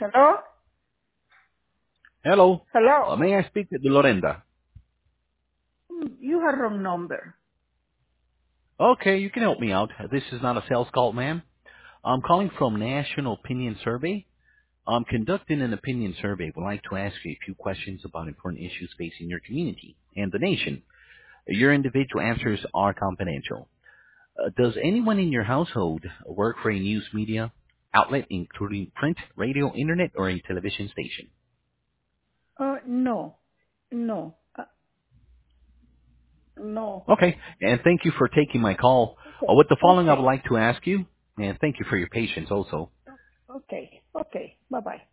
Hello? Hello. Hello? May I speak with Lorenda? You have wrong number. Okay, you can help me out. This is not a sales call, ma'am. I'm calling from National Opinion Survey. I'm conducting an opinion survey. Would like to ask you a few questions about important issues facing your community and the nation. Your individual answers are confidential. Does anyone in your household work for a news media outlet, including print, radio, internet, or a television station? No. No. No. Okay, and thank you for taking my call. Okay. With the following, I would Okay. like to ask you, and thank you for your patience also. Okay. Okay. Bye-bye.